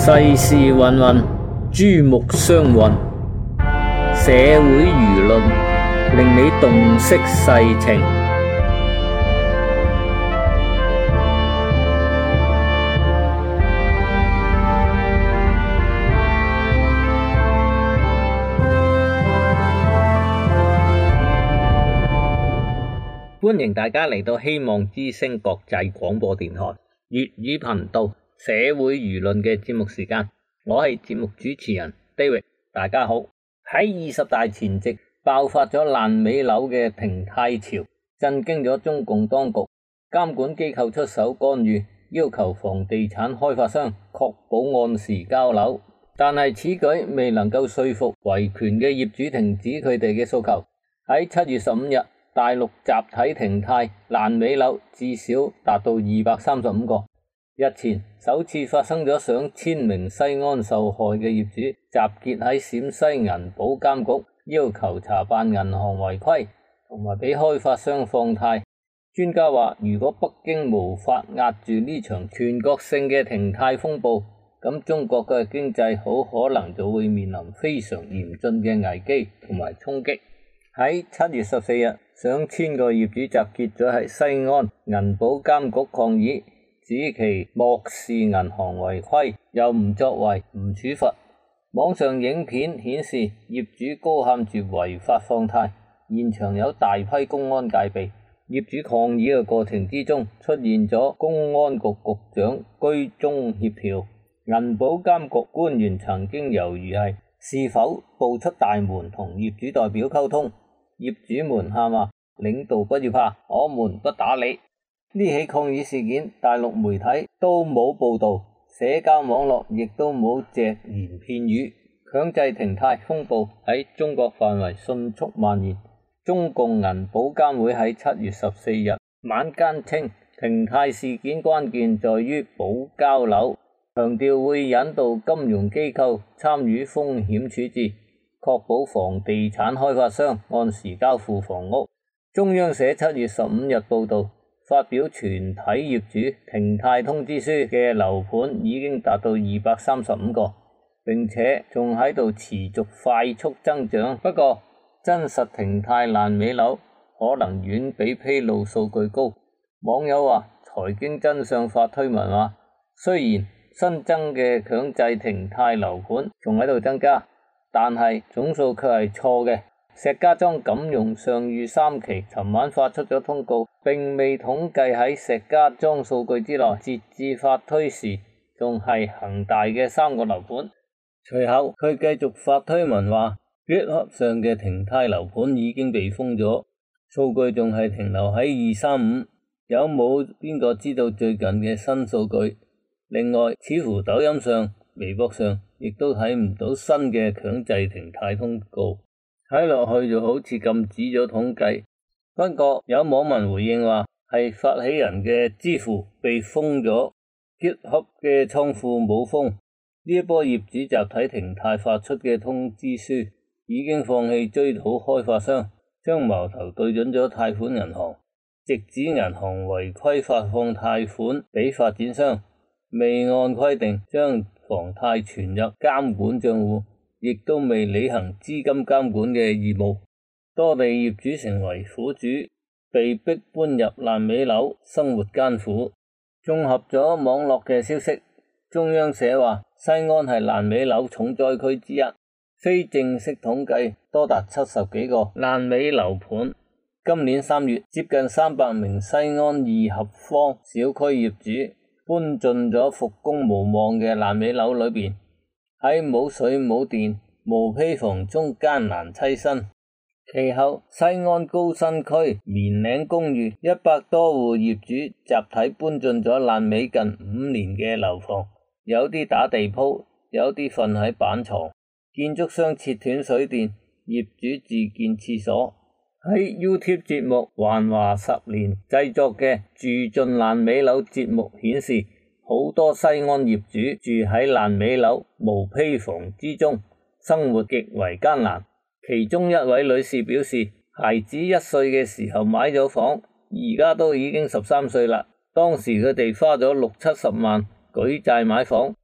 世事芸芸，珠目相混，社會輿論令你洞悉世情。歡迎大家嚟到希望之聲國際廣播電台粵語頻道社會輿論嘅節目時間，我係節目主持人 David。大家好。喺20大前夕爆發咗爛尾樓嘅停貸潮，震驚咗中共當局。監管機構出手干預，要求房地產開發商確保按時交樓，但係此舉未能夠說服維權嘅業主停止佢哋嘅訴求。喺7月15日，大陸集體停貸爛尾樓至少達到235個。日前首次發生咗上千名西安受害嘅業主集結喺陝西銀保監局，要求查辦銀行違規同埋俾開發商放貸。專家話，如果北京無法壓住呢場全國性嘅停貸風暴，咁中國嘅經濟好可能就會面臨非常嚴峻嘅危機同埋衝擊。喺7月14日，上千個業主集結咗喺西安銀保監局抗議，指其漠視銀行違規，又唔作為唔處罰。網上影片顯示業主高喊住違法放貸，現場有大批公安戒備。業主抗議嘅過程之中，出現咗公安局局長居中協調。銀保監局官員曾經猶豫是否步出大門同業主代表溝通。業主們喊話：領導不要怕，我們不打你。呢起抗議事件，大陸媒體都冇報道，社交網絡亦都冇隻言片語。強制停貸風暴喺中國範圍迅速蔓延。中共銀保監會喺7月14日晚間稱，停貸事件關鍵在於保交樓，強調會引導金融機構參與風險處置，確保房地產開發商按時交付房屋。中央社7月15日報道，發表全體業主停貸通知書嘅樓盤已經達到235個，並且仲喺度持續快速增長。不過真實停貸爛尾樓可能遠比披露數據高。網友話，財經真相發推文話，雖然新增嘅強制停貸樓盤仲喺度增加，但係總數卻係錯嘅。石家莊錦榕上虞3期尋晚發出咗通告，並未統計喺石家莊數據之內。截至發推時，仲係恒大嘅3個樓盤。隨後佢繼續發推文話，GitHub上嘅停貸樓盤已經被封咗，數據仲係停留喺235，有冇邊個知道最近嘅新數據？另外，似乎抖音上、微博上亦都睇唔到新嘅強制停貸通告，睇落去就好似禁止咗統計。不過有網民回應話，係發起人嘅支付被封咗，GitHub嘅倉庫冇封。呢一波業主集體停貸發出嘅通知書已經放棄追討開發商，將矛頭對準咗貸款銀行，直指銀行違規發放貸款俾發展商，未按規定將房貸存入監管賬戶，亦都未履行資金監管嘅義務。多地業主成為苦主，被逼搬入爛尾樓，生活艱苦。綜合咗網絡嘅消息，中央社話西安係爛尾樓重災區之一，非正式統計多達70幾個爛尾樓盤。今年3月，接近300名西安2合坊小區業主搬進咗復工無望嘅爛尾樓裏邊，喺冇水冇電無坯房中艱難棲身。其後西安高新區棉嶺公寓100多戶業主集體搬進咗爛尾近5年嘅樓房，有啲打地鋪，有啲瞓喺板床，建築商切斷水電，業主自建廁所。喺 YouTube 節目還華10年製作嘅住進爛尾樓節目顯示，好多西安業主住喺爛尾樓無坯房之中，生活極為艱難。其中一位女士表示，孩子1歲嘅時候買咗房，而家都已經13歲啦。當時佢哋花咗60-70萬舉債買房，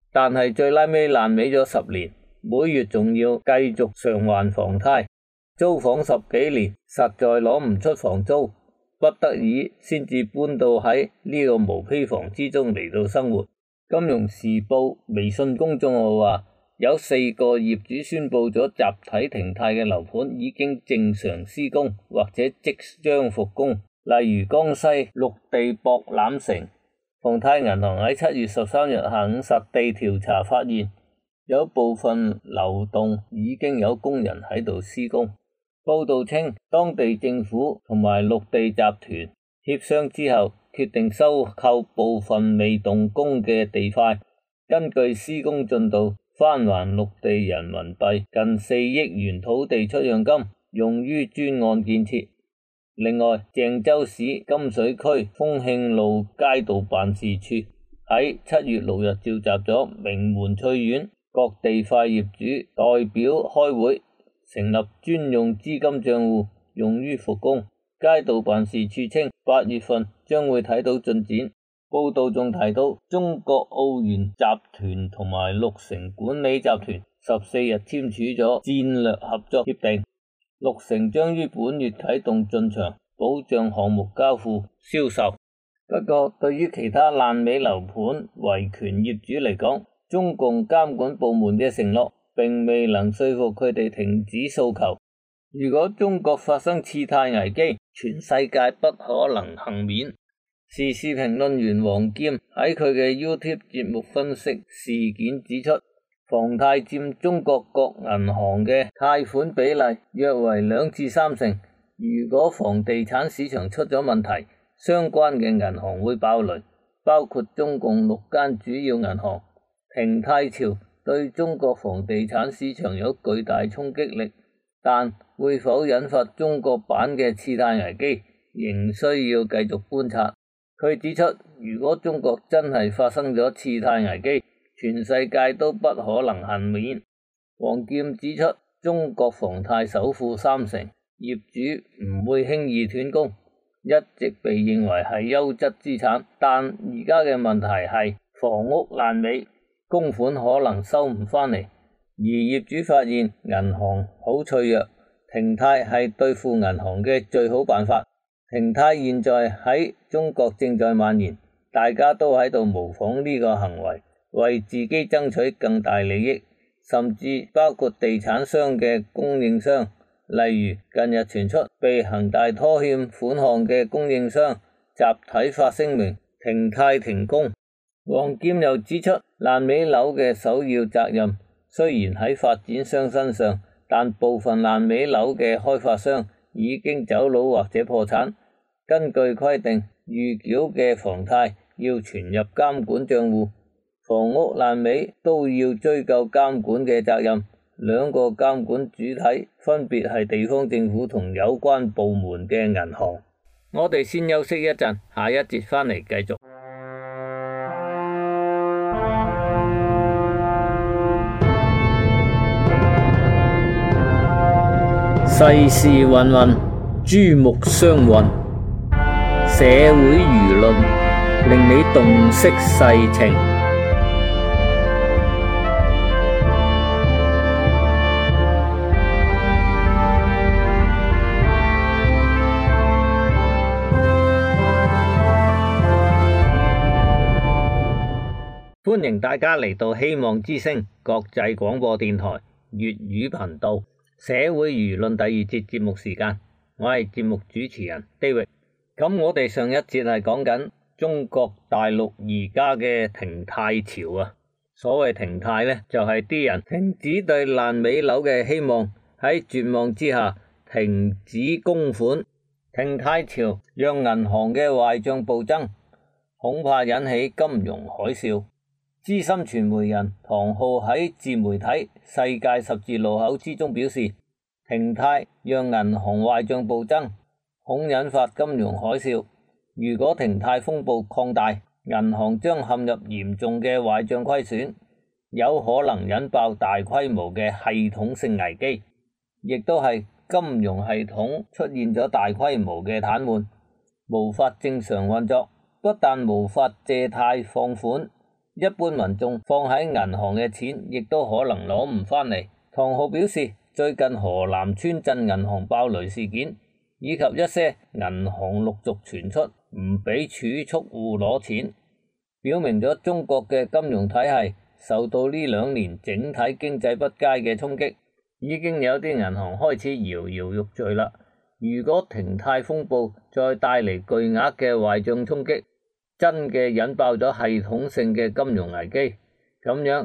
但係最拉尾爛尾咗10年，每月仲要繼續償還房貸，租房10幾年，實在攞唔出房租，不得已先至搬到喺呢個毛坯房之中嚟到生活。金融時報微信公眾號話，有4個業主宣布咗集體停貸嘅樓盤已經正常施工或者即將復工，例如江西綠地博覽城。房貸銀行喺7月13日下午實地調查發現，有部分樓棟已經有工人喺度施工。報道稱，當地政府同埋綠地集團協商之後，決定收購部分未動工嘅地塊，根據施工進度返還綠地人民幣近4億元土地出讓金，用於專案建設。另外，鄭州市金水區豐慶路街道辦事處喺7月6日召集咗名門翠苑各地塊業主代表開會，成立專用資金賬戶，用於復工。街道辦事處稱8月份將會睇到進展。報道仲提到，中國奧園集團同埋綠城管理集團14日簽署咗戰略合作協定，綠城將於本月啟動進場，保障項目交付銷售。不過，對於其他爛尾樓盤維權業主嚟講，中共監管部門嘅承諾並未能說服佢哋停止訴求。如果中國發生次貸危機，全世界不可能幸免。時事評論員黃劍喺佢嘅 YouTube 節目分析事件指出，房貸佔中國各銀行嘅貸款比例約為2至3成。如果房地產市場出咗問題，相關嘅銀行會爆雷，包括中共6間主要銀行。停貸潮對中國房地產市場有巨大衝擊力，但會否引發中國版嘅次貸危機，仍需要繼續觀察。佢指出，如果中國真係發生咗次貸危機，全世界都不可能幸免。黃劍指出，中國房貸首付3成，業主唔會輕易斷供，一直被認為係優質資產。但而家嘅問題係房屋爛尾，供款可能收唔返嚟，而業主發現銀行好脆弱，停貸係對付銀行嘅最好辦法。停貸現在喺中國正在蔓延，大家都喺度模仿呢個行為，為自己爭取更大利益，甚至包括地產商嘅供應商，例如近日傳出被恒大拖欠款項嘅供應商集體發聲明停貸停工。黃劍又指出，爛尾樓嘅首要責任雖然喺發展商身上，但部分爛尾樓嘅開發商已經走佬或者破產。根據規定，預繳嘅房貸要存入監管賬戶，房屋爛尾都要追究監管嘅責任。兩個監管主體分別係地方政府同有關部門嘅銀行。我哋先休息一陣，下一節返嚟繼續。世事芸芸，珠目相混，社會輿論令你洞悉世情。歡迎大家嚟到希望之聲國際廣播電台粵語頻道社會輿論第2節節目時間，我係節目主持人 David。咁我哋上一節係講緊中國大陸而家嘅停貸潮啊。所謂停貸呢，就係啲人停止對爛尾樓嘅希望，喺絕望之下停止供款。停貸潮讓銀行嘅壞賬暴增，恐怕引起金融海嘯。資深傳媒人唐浩喺自媒體世界十字路口之中表示，停貸讓銀行壞賬暴增，恐引發金融海嘯。如果停貸風暴擴大，銀行將陷入嚴重嘅壞賬虧損，有可能引爆大規模嘅系統性危機，亦都係金融系統出現咗大規模嘅癱瘓，無法正常運作。不但無法借貸放款， 一般民眾放喺銀行嘅錢亦都可能攞唔返嚟。唐浩表示，最近河南村鎮銀行爆雷事件，以及一些銀行陸續傳出唔俾儲蓄戶攞錢，表明咗中國嘅金融體系受到呢2年整體經濟不佳嘅衝擊，已經有啲銀行開始搖搖欲墜啦。如果停貸風暴再帶嚟巨額嘅壞賬衝擊，真嘅引爆咗系統性嘅金融危機，咁樣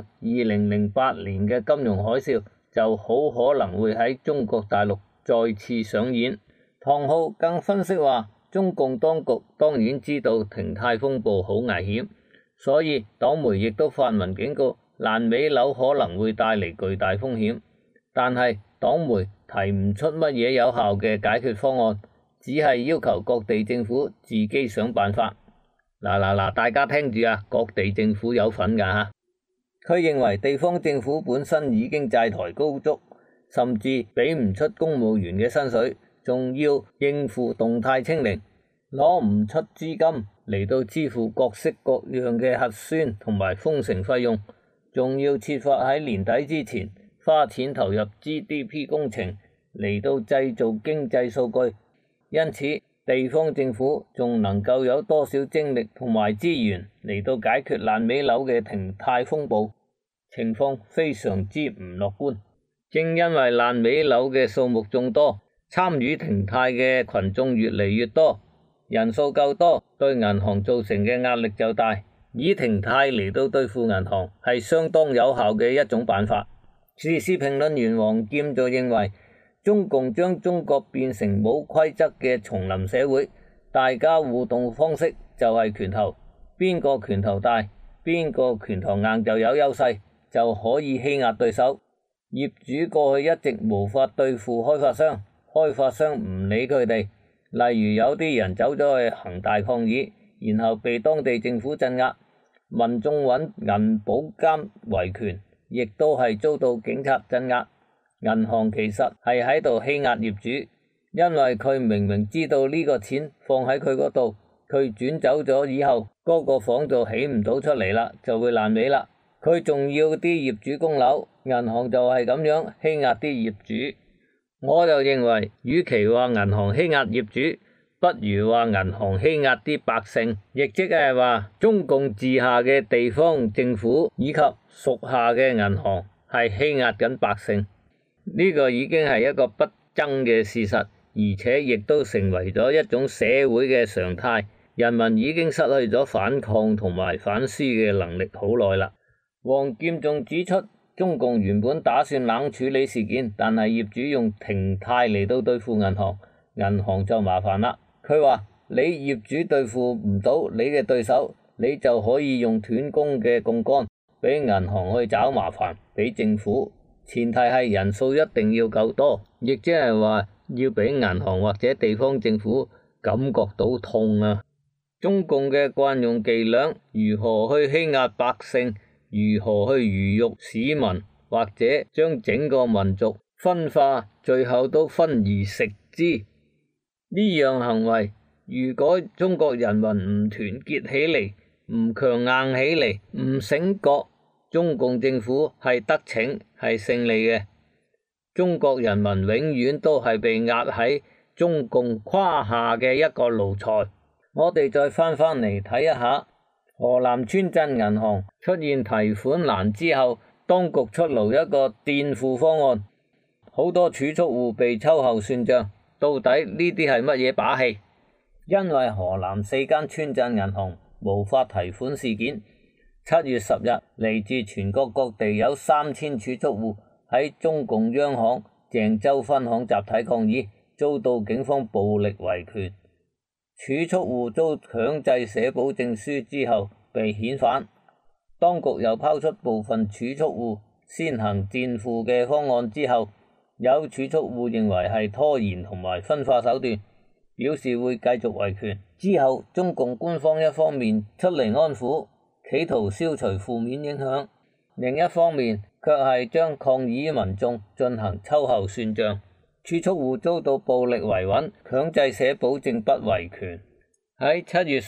2008年嘅金融海嘯就好可能會喺中國大陸再次上演。唐浩更分析話，中共當局當然知道停貸風暴好危險，所以黨媒亦都發文警告爛尾樓可能會帶嚟巨大風險，但係黨媒提唔出乜嘢有效嘅解決方案，只係要求各地政府自己想辦法。大家聽住啊，各地政府有份㗎嚇。佢認為地方政府本身已經債台高築，甚至俾唔出公務員嘅薪水，仲要應付動態清零，攞唔出資金嚟到支付各式各樣嘅核酸同埋封城費用，仲要設法喺年底之前花錢投入 GDP 工程嚟到製造經濟數據，因此地方政府仲能夠有多少精力同埋資源嚟到解決爛尾樓嘅停貸風暴，情況非常之唔樂觀。正因為爛尾樓嘅數目眾多，參與停貸嘅群眾越嚟越多，人數夠多，對銀行造成嘅壓力就大，以停貸嚟到對付銀行係相當有效嘅一種辦法。時事評論員黃劍就認為，中共將中國變成冇規則嘅叢林社會，大家互動方式就係拳頭，邊個拳頭大，邊個拳頭硬就有優勢，就可以欺壓對手。業主過去一直無法對付開發商，開發商唔理佢哋，例如有啲人走咗去恒大抗議，然後被當地政府鎮壓，民眾揾銀保監維權，亦都係遭到警察鎮壓。銀行其實係喺度欺壓業主，因為佢明明知道呢個錢放喺佢嗰度，佢轉走咗以後，嗰個房就起唔到出嚟啦，就會爛尾啦。佢仲要啲業主供樓，銀行就係咁樣欺壓啲業主。我就認為，與其話銀行欺壓業主，不如話銀行欺壓啲百姓，亦即係話中共治下嘅地方政府以及屬下嘅銀行係欺壓緊百姓。呢個已經係一個不爭嘅事實，而且亦都成為咗一種社會嘅常態。人民已經失去咗反抗同埋反思嘅能力好耐啦。黃劍仲指出，中共原本打算冷處理事件，但係業主用停貸嚟到對付銀行，銀行就麻煩啦。佢話：你業主對付唔到你嘅對手，你就可以用斷供嘅槓桿俾銀行去找麻煩，俾政府。前提係人數一定要夠多，亦即係話要俾銀行或者地方政府感覺到痛啊！中共嘅慣用伎倆，如何去欺壓百姓，如何去魚肉市民，或者將整個民族分化，最後都分而食之。呢樣行為，如果中國人民唔團結起嚟，唔強硬起嚟，唔醒覺，中共政府係得逞，係勝利嘅。中國人民永遠都係被壓喺中共胯下嘅一個奴才。我哋再翻嚟睇一下河南村鎮銀行出現提款難之後，當局出爐一個墊付方案，好多儲蓄戶被秋後算賬。到底呢啲係乜嘢把戲？因為河南4間村鎮銀行無法提款事件，7月10日嚟自全國各地有3000儲蓄戶喺中共央行鄭州分行集體抗議，遭到警方暴力維權。儲蓄戶遭強制寫保證書之後被遣返，當局又拋出部分儲蓄戶先行墊付嘅方案之後，有儲蓄戶認為係拖延同埋分化手段，表示會繼續維權。之後中共官方一方面出嚟安撫，企圖消除負面影響，另一方面卻係將抗議民眾進行秋後算賬。儲蓄戶遭到暴力維穩，強制寫保證不維權。喺7月10日，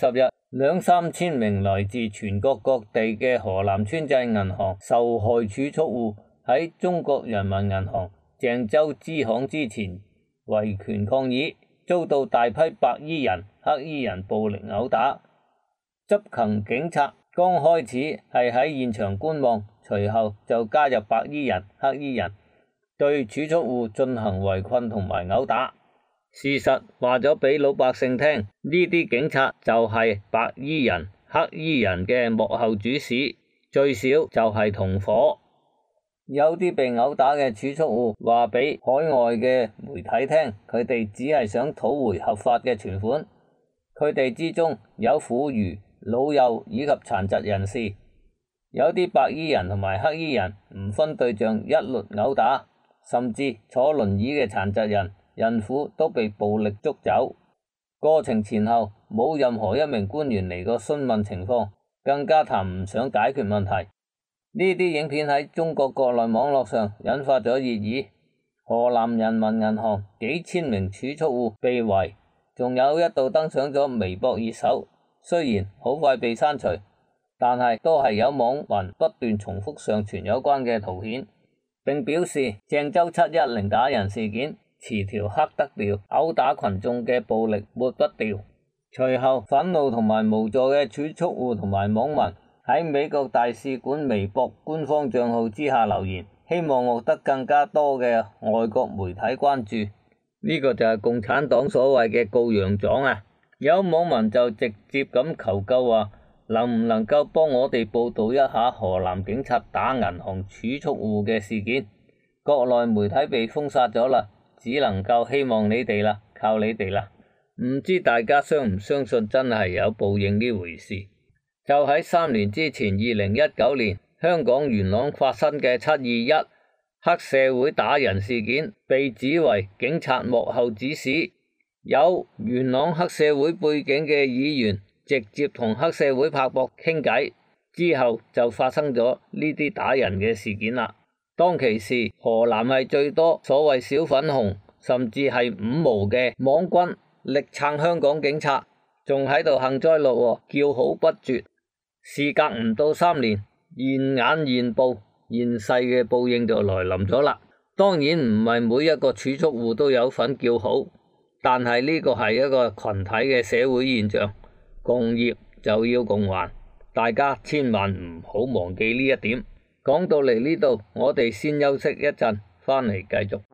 兩三千名來自全國各地嘅河南村鎮銀行受害儲蓄戶喺中國人民銀行鄭州支行之前維權抗議，遭到大批白衣人、黑衣人暴力毆打。執勤警察剛開始係喺現場觀望，隨後就加入白衣人、黑衣人，對儲蓄戶進行圍困同埋毆打。事實話咗俾老百姓聽，呢啲警察就係白衣人、黑衣人嘅幕後主使，最少就係同伙。有啲被毆打嘅儲蓄戶話俾海外嘅媒體聽，佢哋只係想討回合法嘅存款。佢哋之中有婦孺、老幼以及殘疾人士。有啲白衣人同埋黑衣人唔分對象一律毆打，甚至坐輪椅嘅殘疾人、孕婦都被暴力捉走。過程前後冇任何一名官員嚟過詢問情況，更加談唔上解決問題。呢啲影片喺中國國內網絡上引發咗熱議。河南人民銀行幾千名儲蓄戶被圍，仲有一度登上咗微博熱搜，雖然好快被刪除，但係都係有網民不斷重複上傳有關嘅圖片，並表示鄭州710打人事件詞條黑得掉，毆打群眾嘅暴力抹不掉。隨後憤怒同埋無助嘅儲蓄戶同埋網民喺美國大使館微博官方賬號之下留言，希望獲得更加多嘅外國媒體關注。呢個就係共產黨所謂嘅告洋狀啊！有網民就直接咁求救話，能唔能夠幫我哋報道一下河南警察打銀行儲蓄戶嘅事件？國內媒體被封殺咗啦，只能夠希望你哋啦，靠你哋啦。唔知大家相唔相信真係有報應呢回事？就喺3年之前，2019年香港元朗發生嘅721黑社會打人事件，被指為警察幕後指使。有元朗黑社會背景嘅議員直接同黑社會拍膊傾偈，之後就發生咗呢啲打人嘅事件啦。當其時河南係最多所謂小粉紅甚至係五毛嘅網軍力撐香港警察，仲喺度幸災樂禍叫好不絕。事隔唔到3年，現眼現報現世嘅報應就來臨咗啦。當然唔係每一個儲蓄戶都有份叫好，但係呢個係一個群體嘅社會現象，共業就要共患，大家千萬唔好忘記呢一點。講到嚟呢度，我哋先休息一陣，返嚟繼續。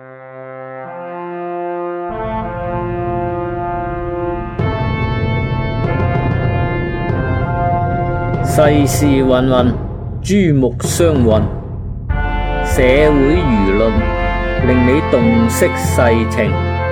世事芸芸，珠目相混，社會輿論令你洞悉世情。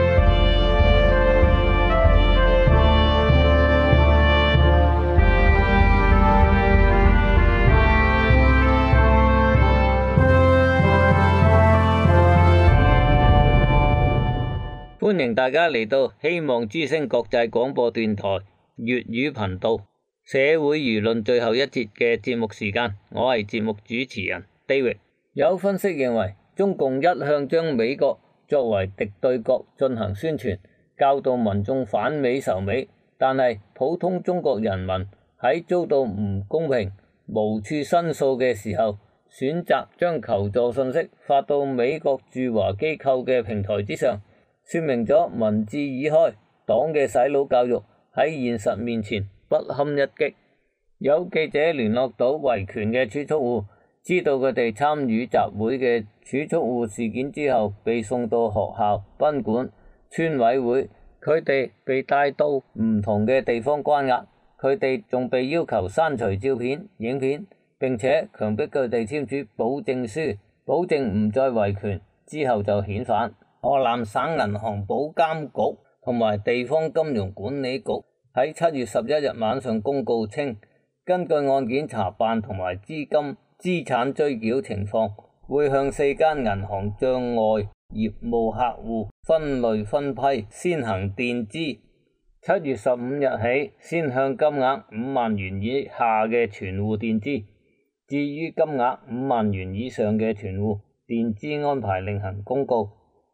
歡迎大家嚟到希望之聲國際廣播電台粵語頻道社會輿論最後一節嘅節目時間，我係節目主持人 David。有分析認為，中共一向將美國作為敵對國進行宣傳，教導民眾反美仇美，但係普通中國人民喺遭到唔公平、無處申訴嘅時候，選擇將求助信息發到美國駐華機構嘅平台之上，說明咗民智已開，黨嘅洗腦教育喺現實面前不堪一擊。有記者聯絡到維權嘅儲蓄戶，知道佢哋參與集會嘅儲蓄戶事件之後，被送到學校、賓館、村委會，佢哋被帶到唔同嘅地方關押，佢哋仲被要求刪除照片、影片，並且強迫佢哋簽署保證書，保證唔再維權，之後就遣返。河南省銀行保監局同埋地方金融管理局喺7月11日晚上公告稱，根據案件查辦同埋資產追繳情況，會向4間銀行賬外業務客戶分類分批，先行墊資。7月15日起，先向金額5萬元以下嘅存戶墊資，至於金額5萬元以上嘅存戶，墊資安排另行公告。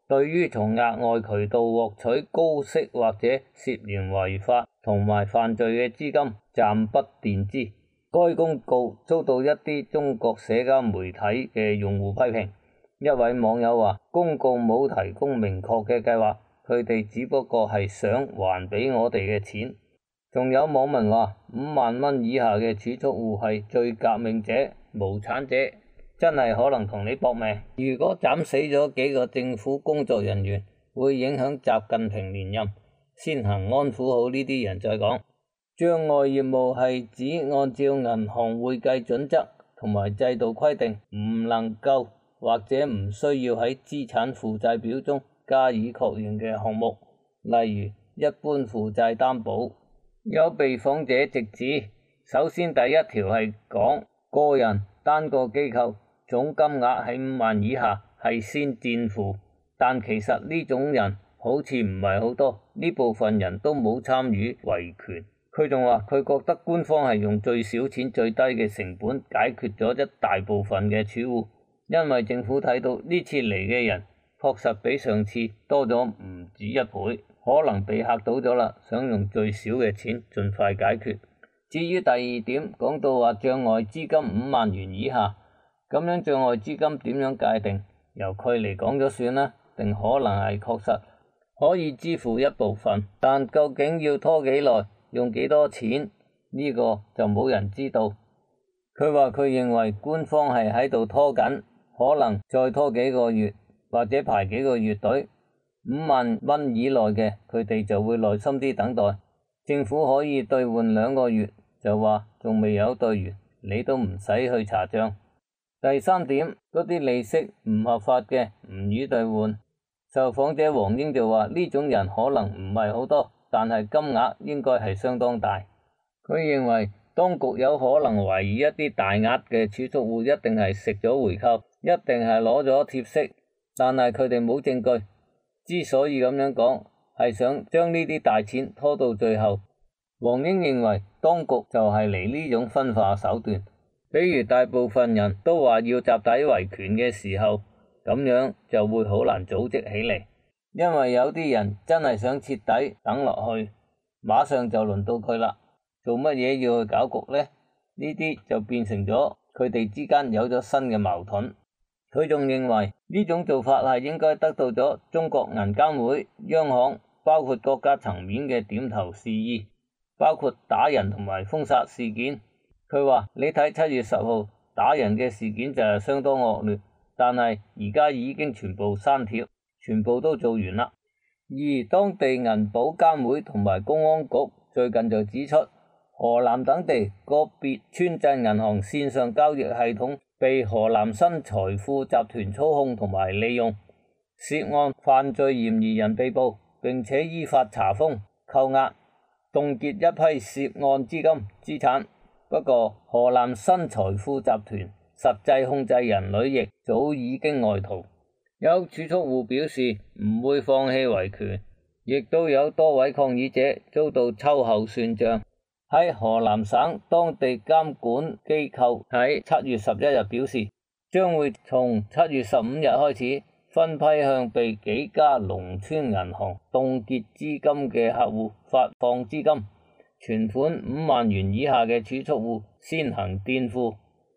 對於從額外渠道獲取高息或者涉嫌違法同埋犯罪嘅資金，暫不墊資。該公告遭到一啲中國社交媒體嘅用戶批評。一位網友話：公告冇提供明確嘅計劃，佢哋只不過係想還俾我哋嘅錢。仲有網民話：5萬蚊以下嘅儲蓄戶係最革命者、無產者，真係可能同你搏命。如果斬死咗幾個政府工作人員，會影響習近平連任，先行安撫好呢啲人再講。障礙業務係指按照銀行會計準則同埋制度規定，唔能夠或者唔需要喺資產負債表中加以確認嘅項目，例如一般負債擔保。有被訪者直指，首先第一條係講個人單個機構總金額喺5萬以下係先墊付，但其實呢種人好似唔係好多，呢部分人都冇參與維權。佢仲話佢覺得官方係用最少錢最低嘅成本解決咗一大部分嘅儲戶，因為政府睇到呢次嚟嘅人確實比上次多咗唔止1倍，可能被嚇到咗啦，想用最少嘅錢盡快解決。至於第二點講到話障礙資金5萬元以下，咁樣障礙資金點樣界定？由佢嚟講咗算啦，定可能係確實可以支付一部分，但究竟要拖幾耐？用幾多錢？呢個就冇人知道。佢話佢認為官方係喺度拖緊，可能再拖幾個月或者排幾個月隊。5萬蚊以內嘅，佢哋就會耐心啲等待。政府可以兌換2個月，就話仲未有兌完，你都唔使去查賬。第三點，嗰啲利息唔合法嘅唔予兌換。受訪者黃英就話呢種人可能唔係好多，但係金額應該係相當大。佢認為當局有可能懷疑一啲大額嘅儲蓄戶一定係食咗回扣，一定係攞咗貼息，但係佢哋冇證據。之所以咁樣講，係想將呢啲大錢拖到最後。黃英認為當局就係嚟呢種分化手段，比如大部分人都話要集體維權嘅時候，咁樣就會好難組織起嚟，因為有啲人真係想徹底等落去，馬上就輪到佢啦。做乜嘢要去搞局呢？呢啲就變成咗佢哋之間有咗新嘅矛盾。佢仲認為呢種做法係應該得到咗中國銀監會、央行，包括國家層面嘅點頭示意，包括打人同埋封殺事件。佢話你睇7月10號打人嘅事件就係相當惡劣，但係而家已經全部刪帖，全部都做完啦。而當地銀保監會同埋公安局最近就指出，河南等地個別村鎮銀行線上交易系統被河南新財富集團操控同埋利用，涉案犯罪嫌疑人被捕，並且依法查封、扣押、凍結一批涉案資金資產。不過河南新財富集團實際控制人呂亦早已經外逃。有儲蓄戶表示唔會放棄維權，亦都有多位抗議者遭到秋後算賬。喺河南省當地監管機構喺7月11日表示，將會從7月15日開始分批向被幾家農村銀行凍結資金嘅客戶發放資金，存款5萬元以下嘅儲蓄戶先行墊付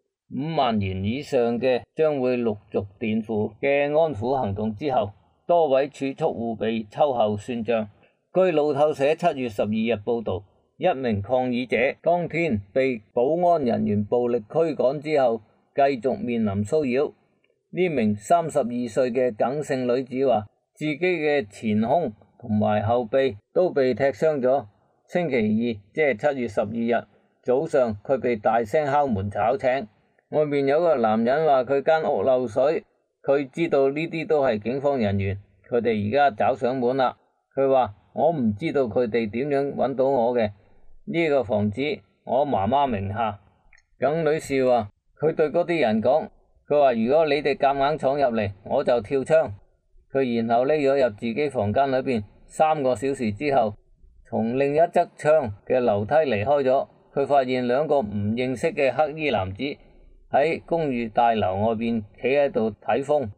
，5萬元以上嘅將會陸續墊付嘅安撫行動之後，多位儲蓄戶被秋後算賬。據路透社7月12日報道，一名抗議者當天被保安人員暴力驅趕之後，繼續面臨騷擾。呢名32歲嘅耿姓女子話，自己嘅前胸同埋後背都被踢傷咗。星期二，即係7月12日早上，佢被大聲敲門吵醒。外面有個男人話佢間屋漏水，佢知道呢啲都係警方人員，佢哋而家找上門啦。佢話我唔知道佢哋點樣揾到我嘅。呢個房子我媽媽名下。耿女士話佢對嗰啲人講，佢話如果你哋夾硬闖入嚟，我就跳窗。佢然後匿咗入自己房間裏邊，3個小時之後，從另一側窗嘅樓梯離開咗。佢發現2個唔認識嘅黑衣男子喺公寓大樓外邊企喺度睇風。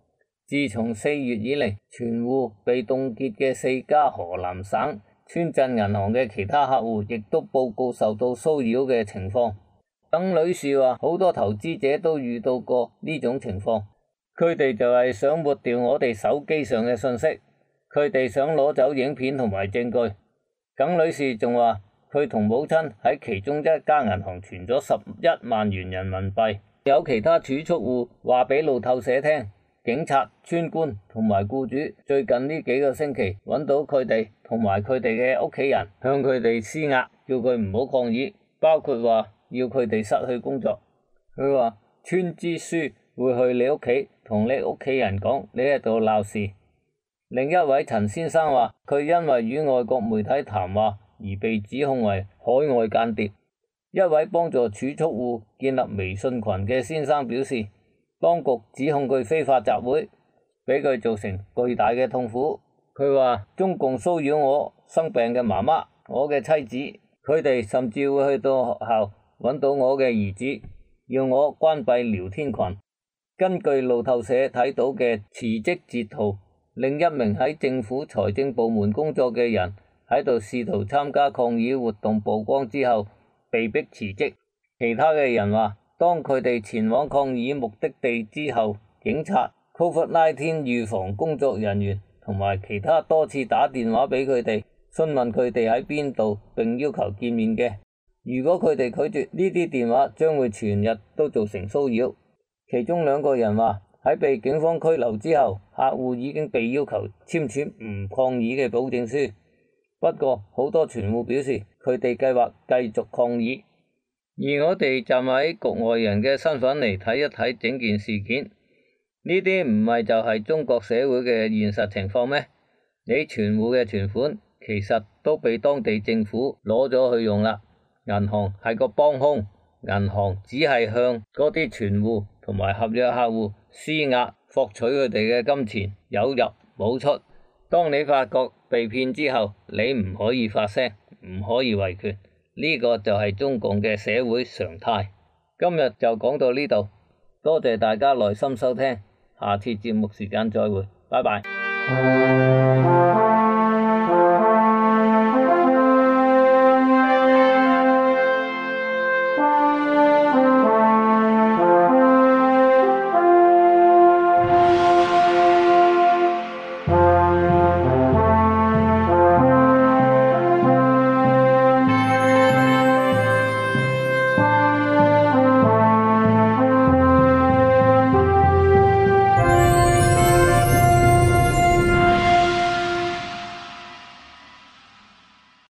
自從4月以嚟，存戶被凍結嘅4家河南省村鎮銀行嘅其他客戶，亦都報告受到騷擾嘅情況。鄧女士話，好多投資者都遇到過呢種情況，佢哋就係想抹掉我哋手機上嘅信息，佢哋想攞走影片同埋證據。耿女士仲話，佢同母親喺其中一家銀行存咗11萬元人民幣。有其他儲蓄戶話俾路透社聽，警察、村官同埋僱主最近呢幾個星期揾到佢哋同埋佢哋嘅屋企人，向佢哋施壓，叫佢唔好抗議，包括話要佢哋失去工作。佢話村支書會去你屋企同你屋企人講你喺度鬧事。另一位陳先生話，佢因為與外國媒體談話而被指控為海外間諜。一位幫助儲蓄戶建立微信群嘅先生表示，當局指控佢非法集會，俾佢造成巨大嘅痛苦。佢話中共騷擾我生病嘅媽媽、我嘅妻子，佢哋甚至會去到學校揾到我嘅兒子，要我關閉聊天群。根據路透社睇到嘅辭職截圖，另一名喺政府財政部門工作嘅人喺度試圖參加抗議活動曝光之後被迫辭職。其他嘅人話，當佢哋前往抗議目的地之後，警察、COVID-19 預防工作人員同埋其他多次打電話俾佢哋，詢問佢哋喺邊度並要求見面嘅。如果佢哋拒絕呢啲電話，將會全日都造成騷擾。其中2個人話，喺被警方拘留之後，客戶已經被要求簽署唔抗議嘅保證書。不過好多存戶表示，佢哋計劃繼續抗議。而我哋站喺局外人嘅身份嚟睇一睇整件事件，呢啲唔係就係中國社會嘅現實情況咩？你存戶嘅存款其實都被當地政府攞咗去用啦，銀行係個幫兇，銀行只係向嗰啲存戶同埋合約客戶施壓，獲取佢哋嘅金錢，有入冇出。當你發覺被騙之後，你唔可以發聲，唔可以維權，呢個就係中共嘅社會常態。今日就講到呢度，多謝大家耐心收聽，下次節目時間再會，拜拜。